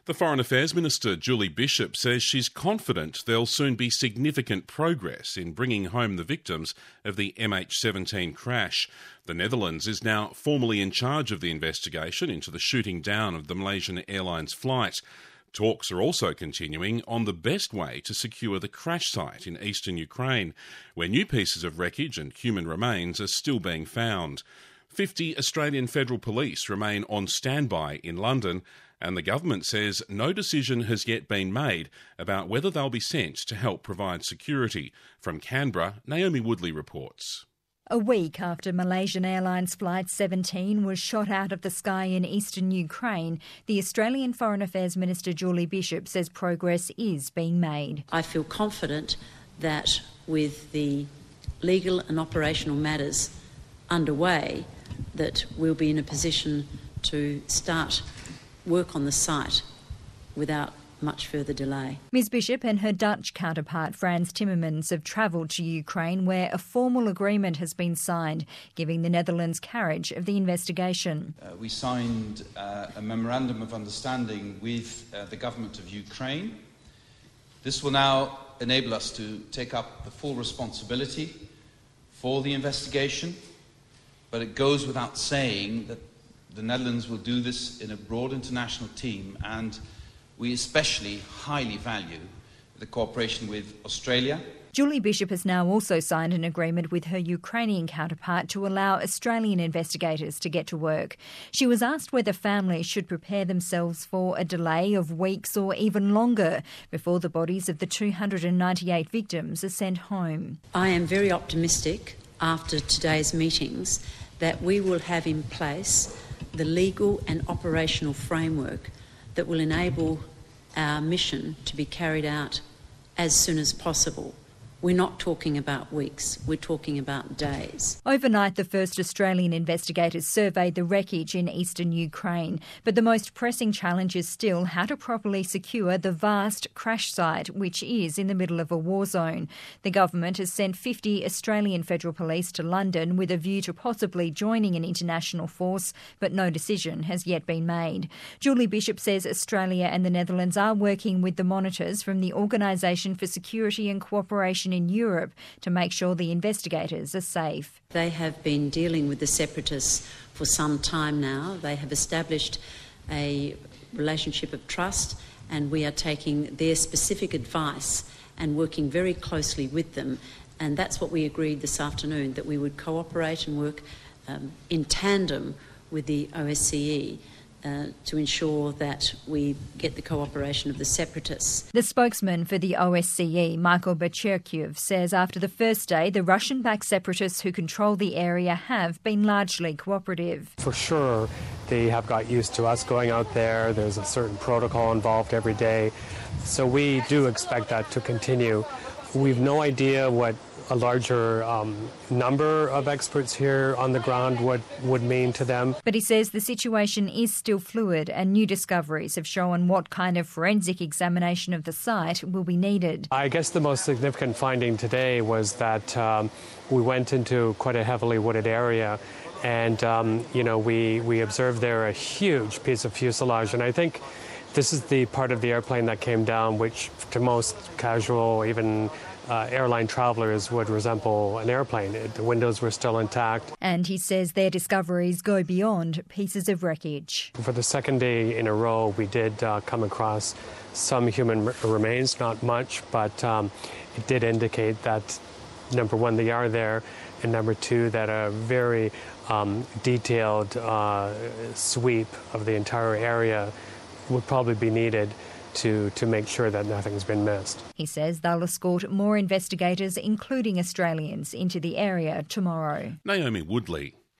The Foreign Affairs Minister, Julie Bishop, says she's confident there'll soon be significant progress in bringing home the victims of the MH17 crash. The Netherlands is now formally in charge of the investigation into the shooting down of the Malaysian Airlines flight. Talks are also continuing on the best way to secure the crash site in eastern Ukraine, where new pieces of wreckage and human remains are still being found. 50 Australian Federal Police remain on standby in London, and the government says no decision has yet been made about whether they'll be sent to help provide security. From Canberra, Naomi Woodley reports. A week after Malaysian Airlines Flight 17 was shot out of the sky in eastern Ukraine, the Australian Foreign Affairs Minister Julie Bishop says progress is being made. I feel confident that with the legal and operational matters underway, that we'll be in a position to start work on the site without much further delay. Ms Bishop and her Dutch counterpart Frans Timmermans have travelled to Ukraine, where a formal agreement has been signed, giving the Netherlands carriage of the investigation. We signed a memorandum of understanding with the government of Ukraine. This will now enable us to take up the full responsibility for the investigation, but it goes without saying that the Netherlands will do this in a broad international team, and we especially highly value the cooperation with Australia. Julie Bishop has now also signed an agreement with her Ukrainian counterpart to allow Australian investigators to get to work. She was asked whether families should prepare themselves for a delay of weeks or even longer before the bodies of the 298 victims are sent home. I am very optimistic after today's meetings that we will have in place the legal and operational framework that will enable our mission to be carried out as soon as possible. We're not talking about weeks, we're talking about days. Overnight, the first Australian investigators surveyed the wreckage in eastern Ukraine, but the most pressing challenge is still how to properly secure the vast crash site, which is in the middle of a war zone. The government has sent 50 Australian Federal Police to London with a view to possibly joining an international force, but no decision has yet been made. Julie Bishop says Australia and the Netherlands are working with the monitors from the Organisation for Security and Cooperation in Europe to make sure the investigators are safe. They have been dealing with the separatists for some time now. They have established a relationship of trust, and we are taking their specific advice and working very closely with them. And that's what we agreed this afternoon, that we would cooperate and work in tandem with the OSCE to ensure that we get the cooperation of the separatists. The spokesman for the OSCE, Michael Bacherkiev, says after the first day, the Russian-backed separatists who control the area have been largely cooperative. For sure, they have got used to us going out there. There's a certain protocol involved every day. So we do expect that to continue. We've no idea what a larger number of experts here on the ground would mean to them. But he says the situation is still fluid and new discoveries have shown what kind of forensic examination of the site will be needed. I guess the most significant finding today was that we went into quite a heavily wooded area, and we observed there a huge piece of fuselage, and I think this is the part of the airplane that came down which to most casual, even airline travellers would resemble an airplane. The windows were still intact. And he says their discoveries go beyond pieces of wreckage. For the second day in a row, we did come across some human remains, not much, but it did indicate that, number one, they are there, and number two, that a very detailed sweep of the entire area would probably be needed to make sure that nothing's been missed. He says they'll escort more investigators, including Australians, into the area tomorrow. Naomi Woodley.